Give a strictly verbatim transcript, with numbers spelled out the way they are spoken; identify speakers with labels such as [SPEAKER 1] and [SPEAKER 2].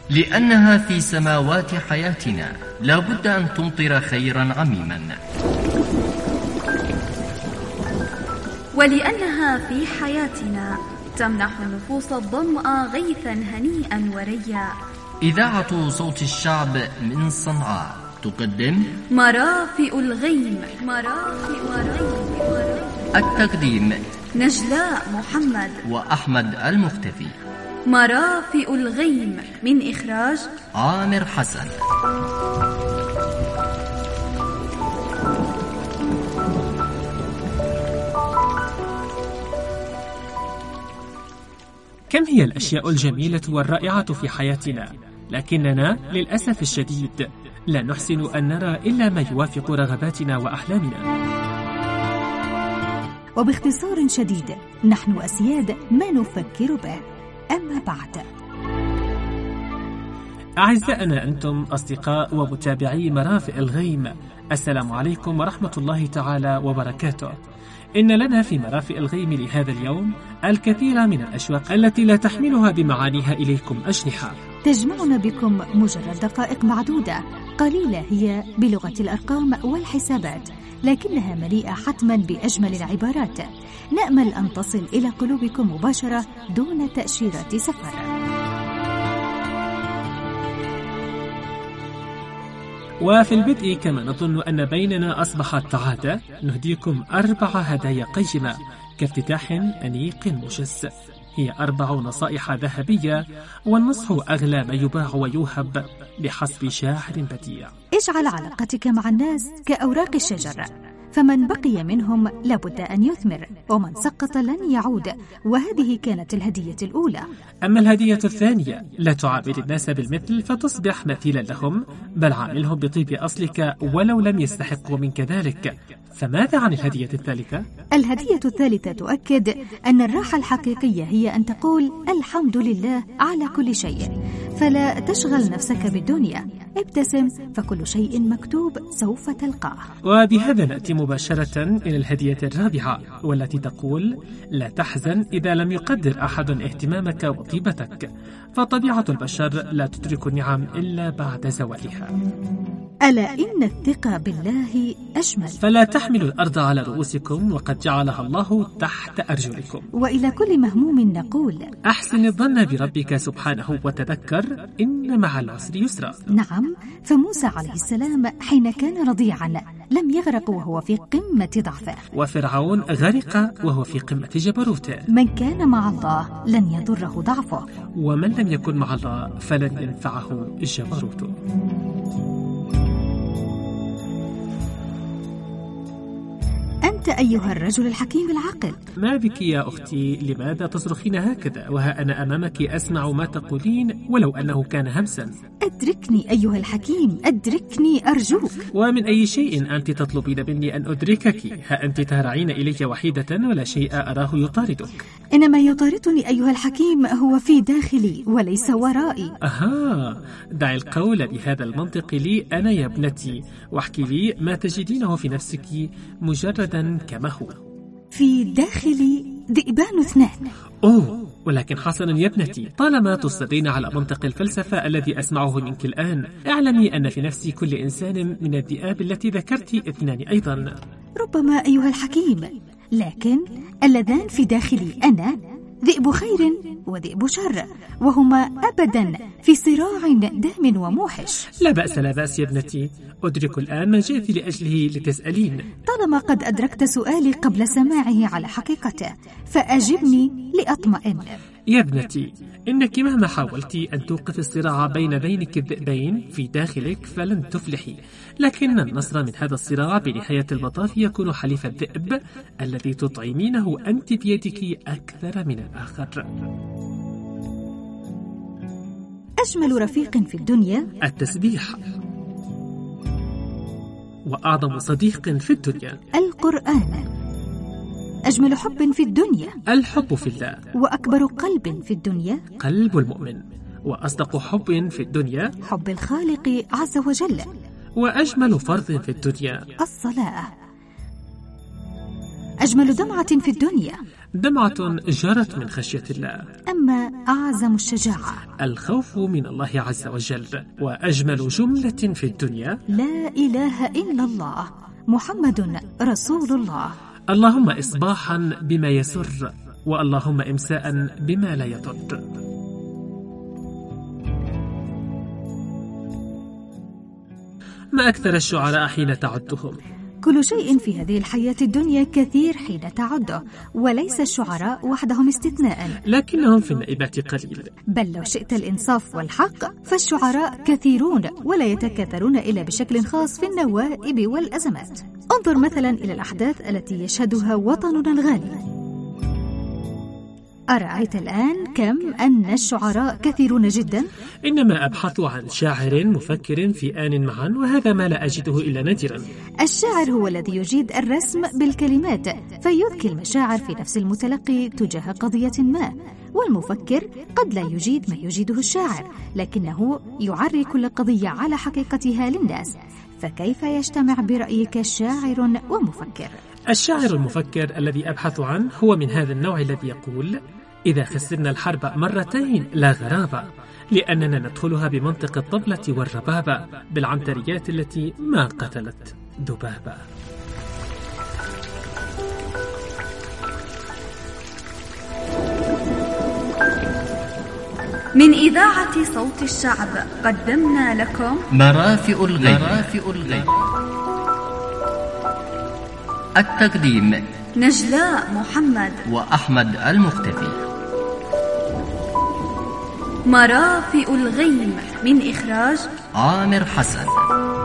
[SPEAKER 1] لأنها في سماوات حياتنا لا بد أن تمطر خيرا عميما،
[SPEAKER 2] ولأنها في حياتنا تمنح النفوس الظمأ غيثا هنيئا وريا.
[SPEAKER 1] إذاعة صوت الشعب من صنعاء تقدم
[SPEAKER 2] مرافئ الغيم. مرافئ الغيم.
[SPEAKER 1] التقديم
[SPEAKER 2] نجلاء محمد
[SPEAKER 1] وأحمد المختفي.
[SPEAKER 2] مرافئ الغيم من إخراج
[SPEAKER 1] عامر حسن.
[SPEAKER 3] كم هي الأشياء الجميلة والرائعة في حياتنا، لكننا للأسف الشديد لا نحسن أن نرى إلا ما يوافق رغباتنا وأحلامنا.
[SPEAKER 4] وباختصار شديد نحن أسياد ما نفكر به. أما بعد،
[SPEAKER 3] أعزائنا أنتم أصدقاء ومتابعي مرافئ الغيم، السلام عليكم ورحمة الله تعالى وبركاته. إن لنا في مرافئ الغيم لهذا اليوم الكثير من الأشواق التي لا تحملها بمعانيها إليكم أجنحة،
[SPEAKER 4] تجمعنا بكم مجرد دقائق معدودة قليلة هي بلغة الأرقام والحسابات، لكنها مليئة حتما بأجمل العبارات. نأمل أن تصل إلى قلوبكم مباشرة دون تأشيرة سفر.
[SPEAKER 3] وفي البدء كما نظن أن بيننا أصبحت عادة، نهديكم أربع هدايا قيمة كافتتاح أنيق مجز. هي أربع نصائح ذهبية، والنصح أغلى ما يباع ويوهب بحسب شاعر بديع.
[SPEAKER 4] اجعل علاقتك مع الناس كأوراق الشجر، فمن بقي منهم لابد أن يثمر، ومن سقط لن يعود. وهذه كانت الهدية الأولى.
[SPEAKER 3] أما الهدية الثانية، لا تعامل الناس بالمثل فتصبح مثيلا لهم، بل عاملهم بطيب أصلك ولو لم يستحقوا منك ذلك. فماذا عن الهدية الثالثة؟
[SPEAKER 4] الهدية الثالثة تؤكد أن الراحة الحقيقية هي أن تقول الحمد لله على كل شيء، فلا تشغل نفسك بالدنيا. ابتسم فكل شيء مكتوب سوف تلقاه.
[SPEAKER 3] وبهذا نأتي مباشرة إلى الهدية الرابعة، والتي تقول لا تحزن إذا لم يقدر أحد اهتمامك وطيبتك، فطبيعة البشر لا تدرك النعم إلا بعد زوالها.
[SPEAKER 4] ألا إن الثقة بالله أجمل.
[SPEAKER 3] فلا تحملوا الأرض على رؤوسكم وقد جعلها الله تحت أرجلكم.
[SPEAKER 4] وإلى كل مهموم نقول
[SPEAKER 3] أحسن الظن بربك سبحانه، وتذكر إن مع العسر يسرا.
[SPEAKER 4] نعم، فموسى عليه السلام حين كان رضيعا لم يغرق وهو في قمة ضعفه،
[SPEAKER 3] وفرعون غرق وهو في قمة جبروته.
[SPEAKER 4] من كان مع الله لن يضره ضعفه،
[SPEAKER 3] ومن لم يكن مع الله فلن ينفعه جبروته.
[SPEAKER 4] أنت أيها الرجل الحكيم العاقل.
[SPEAKER 3] ما بك يا أختي؟ لماذا تصرخين هكذا وها أنا أمامك أسمع ما تقولين ولو أنه كان همسا؟
[SPEAKER 4] أدركني أيها الحكيم، أدركني أرجوك.
[SPEAKER 3] ومن أي شيء أنت تطلبين مني أن أدركك؟ ها أنت تهرعين إلي وحيدة ولا شيء أراه يطاردك.
[SPEAKER 4] إنما يطاردني أيها الحكيم هو في داخلي وليس ورائي.
[SPEAKER 3] أها، دع القول بهذا المنطق لي أنا يا ابنتي، واحكي لي ما تجدينه في نفسك مجردا كما هو.
[SPEAKER 4] في داخلي ذئبان اثنان.
[SPEAKER 3] أوه، ولكن حسنا يا ابنتي، طالما تصرين على منطق الفلسفة الذي أسمعه منك الآن، اعلمي أن في نفس كل إنسان من الذئاب التي ذكرت اثنان أيضا.
[SPEAKER 4] ربما أيها الحكيم، لكن اللذان في داخلي أنا ذئب خير وذئب شر، وهما أبدا في صراع دام وموحش.
[SPEAKER 3] لا بأس لا بأس يا ابنتي، أدرك الآن ما جئت لأجله لتسألين.
[SPEAKER 4] طالما قد أدركت سؤالي قبل سماعه على حقيقته فأجبني لأطمئن.
[SPEAKER 3] يا ابنتي، إنك مهما حاولت أن توقف الصراع بين ذينك الذئبين في داخلك فلن تفلحي، لكن النصر من هذا الصراع بنهاية المطاف يكون حليف الذئب الذي تطعمينه أنت بيدك أكثر من الآخر.
[SPEAKER 4] أجمل رفيق في الدنيا
[SPEAKER 3] التسبيح، وأعظم صديق في الدنيا
[SPEAKER 4] القرآن. أجمل حب في الدنيا
[SPEAKER 3] الحب في الله،
[SPEAKER 4] وأكبر قلب في الدنيا
[SPEAKER 3] قلب المؤمن، وأصدق حب في الدنيا
[SPEAKER 4] حب الخالق عز وجل،
[SPEAKER 3] وأجمل فرض في الدنيا
[SPEAKER 4] الصلاة. أجمل دمعة في الدنيا؟
[SPEAKER 3] دمعة جرت من خشية الله.
[SPEAKER 4] أما أعظم الشجاعة؟
[SPEAKER 3] الخوف من الله عز وجل. وأجمل جملة في الدنيا؟
[SPEAKER 4] لا إله إلا الله محمد رسول الله.
[SPEAKER 3] اللهم إصباحا بما يسر، واللهم إمساء بما لا يضر. ما أكثر الشعراء حين تعدهم.
[SPEAKER 4] كل شيء في هذه الحياة الدنيا كثير حين تعده، وليس الشعراء وحدهم استثناء،
[SPEAKER 3] لكنهم في النائبات قليل.
[SPEAKER 4] بل لو شئت الإنصاف والحق فالشعراء كثيرون ولا يتكاثرون إلا بشكل خاص في النوائب والأزمات. انظر مثلا إلى الأحداث التي يشهدها وطننا الغالي. أرأيت الآن كم أن الشعراء كثيرون جدا؟
[SPEAKER 3] إنما أبحث عن شاعر مفكر في آن معا، وهذا ما لا أجده إلا نادرا.
[SPEAKER 4] الشاعر هو الذي يجيد الرسم بالكلمات فيذكي المشاعر في نفس المتلقي تجاه قضية ما، والمفكر قد لا يجيد ما يجيده الشاعر، لكنه يعري كل قضية على حقيقتها للناس. فكيف يجتمع برأيك شاعر ومفكر؟
[SPEAKER 3] الشاعر المفكر الذي أبحث عنه هو من هذا النوع الذي يقول: إذا خسرنا الحرب مرتين لا غرابة، لأننا ندخلها بمنطق الطبلة والربابة، بالعنتريات التي ما قتلت ذبابة.
[SPEAKER 2] من إذاعة صوت الشعب قدمنا لكم
[SPEAKER 1] مرافئ الغيب. مرافئ الغيب. التقديم
[SPEAKER 2] نجلاء محمد
[SPEAKER 1] وأحمد المختفي.
[SPEAKER 2] مرافئ الغيم من إخراج
[SPEAKER 1] عامر حسن.